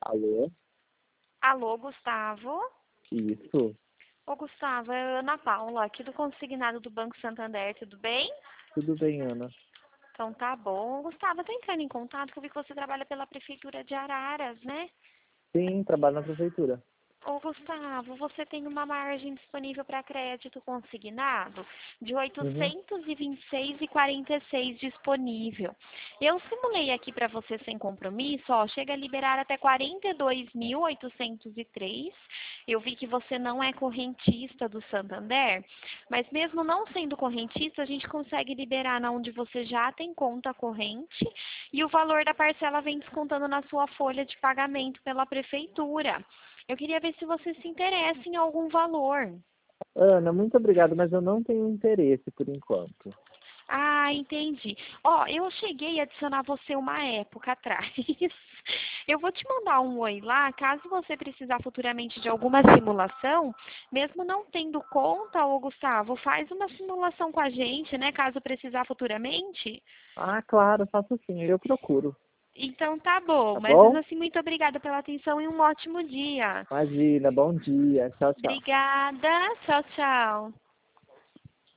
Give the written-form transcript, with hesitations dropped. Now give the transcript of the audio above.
Alô? Alô, Gustavo? Isso. Ô, Gustavo, é a Ana Paula, aqui do consignado do Banco Santander, tudo bem? Tudo bem, Ana? Então tá bom. Gustavo, eu tô entrando em contato, que eu vi que você trabalha pela Prefeitura de Araras, né? Sim, trabalho na prefeitura. Ô, Gustavo, você tem uma margem disponível para crédito consignado de Uhum. 826,46 disponível. Eu simulei aqui para você sem compromisso, ó, chega a liberar até 42.803. Eu vi que você não é correntista do Santander, mas mesmo não sendo correntista, a gente consegue liberar na onde você já tem conta corrente e o valor da parcela vem descontando na sua folha de pagamento pela prefeitura. Eu queria ver se você se interessa em algum valor. Ana, muito obrigado, mas eu não tenho interesse por enquanto. Ah, entendi. Ó, eu cheguei a adicionar você uma época atrás. Eu vou te mandar um oi lá, caso você precisar futuramente de alguma simulação, mesmo não tendo conta, ô Gustavo, faz uma simulação com a gente, né, caso precisar futuramente. Ah, claro, faço sim, eu procuro. Então tá bom, Tá mas mesmo bom? assim, muito obrigada pela atenção e um ótimo dia. Imagina, bom dia. Tchau, tchau. Obrigada, tchau, tchau.